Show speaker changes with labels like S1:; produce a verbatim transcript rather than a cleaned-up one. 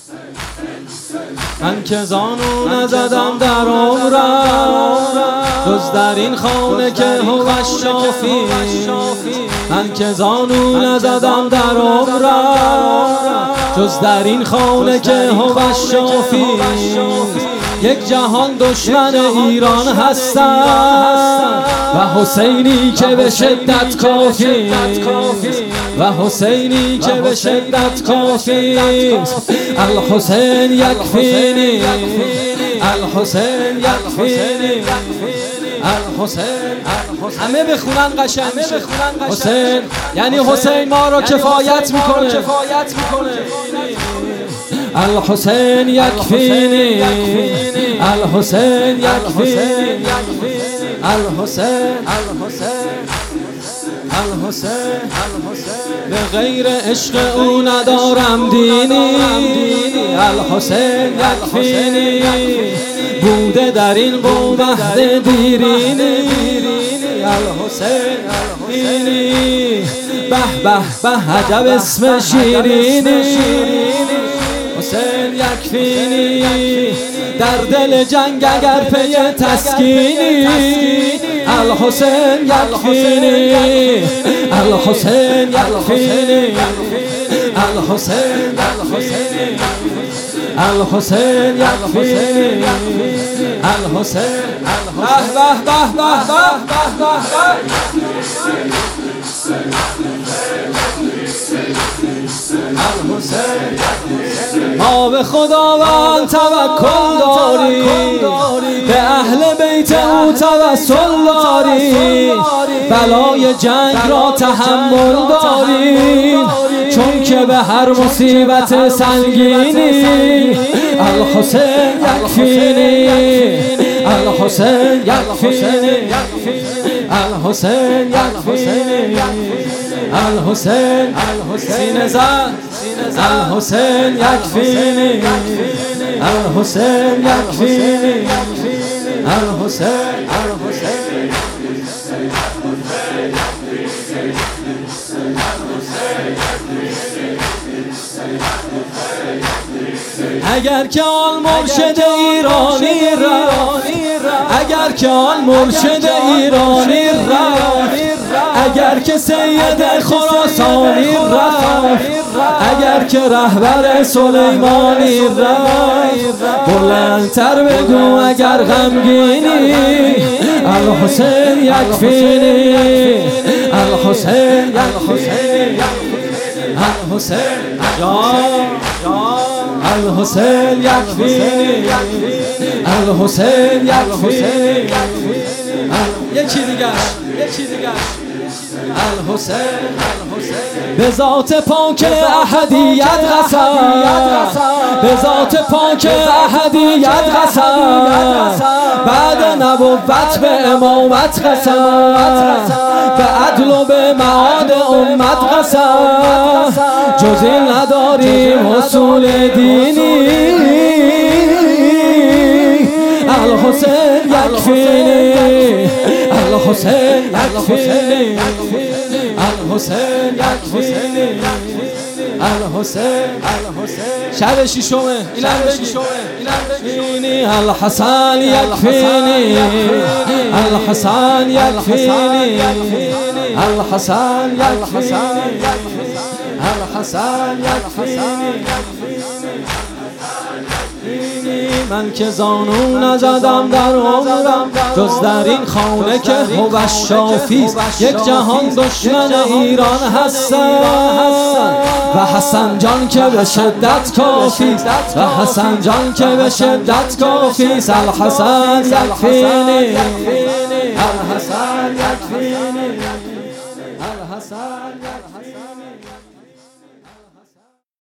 S1: من که زانو نزدم در عمرم جز در این خانه که هو الشافی. من که زانو نزدم در عمرم جز در این خانه که هو الشافی. یک جهان دشمن ایران هستم و حسینی که به شدت کافی، و حسینی که به شدت کافی. الحسین یکفینی، الحسین یکفینی، الحسین. همه بخونن قشنگ حسین یعنی حسین ما رو کفایت میکنه. الحسین یکفینی، الحسین یکفینی، الحسین، الحسین. به غیر عشق او ندارم دینی. الحسین یکفینی، بوده در این قوم مهد دیرینی. الحسین یکفینی، به به به عجب اسم شیرینی. حسین یکفینی، در دل جنگ اگر پی تسکینی. الحسین یکفینی، الحسین یکفینی، الحسین، الحسین یکفینی، الحسین. به به به به به ما به خداوند توکل داریم، به اهل بیت او توسل داریم، بلای جنگ را تحمل داریم، چون که به هر مصیبت سنگینی. الحسین یکفینی، الحسین یکفینی، الحسین یکفینی، الحسین. سینه زن الحسین یکفینی، الحسین یکفینی، الحسین. اگر که آن مرشد ایرانی رفت، اگر که آن مرشد ایرانی رفت، اگر که سید خراسانی رفت، اگر که رهبر سلیمانی رفت، بلندتر بگو اگر غمگینی. الحسین یکفینی، الحسین، الحسین، الحسین الحسین یکفینی، الحسین یکفینی. یکی دیگه، یکی دیگه. الحسین به ذات پاک احدیت قسم، به ذات پاک احدیت قسم، بعد نبوت به امامت قسم، به عدل و به معاد امت قسم، جز این نداریم اصول دینی. الحسین یکفینی، الحسین یکفینی، الحسین یکفینی، الحسین. شب ششمه اینم بگی. الحسن یکفینی، الحسن یکفینی، الحسن یکفینی، الحسن یکفینی. من که زانو نزدم در عمرم جز در این خانه که هو الشافی. یک جهان دشمن ایران هستم و حسن جان که به شدت کافی، و حسن جان که به شدت کافی. الحسن یکفینی، الحسن یکفینی، الحسن یکفینی.